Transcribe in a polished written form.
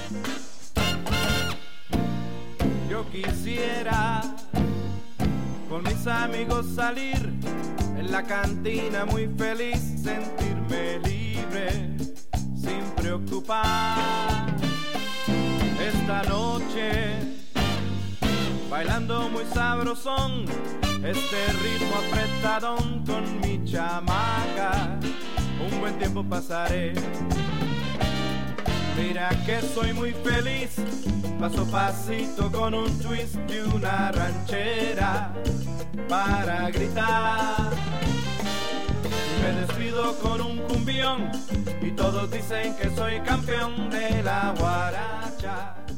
Yo quisiera con mis amigos salir en la cantina muy feliz, sentirme libre sin preocupar. Esta noche bailando muy sabrosón, este ritmo apretadón con mi chamaca, un buen tiempo pasaré. Mira que soy muy feliz, paso a pasito con un twist y una ranchera para gritar. Me despido con un cumbión y todos dicen que soy campeón de la guaracha.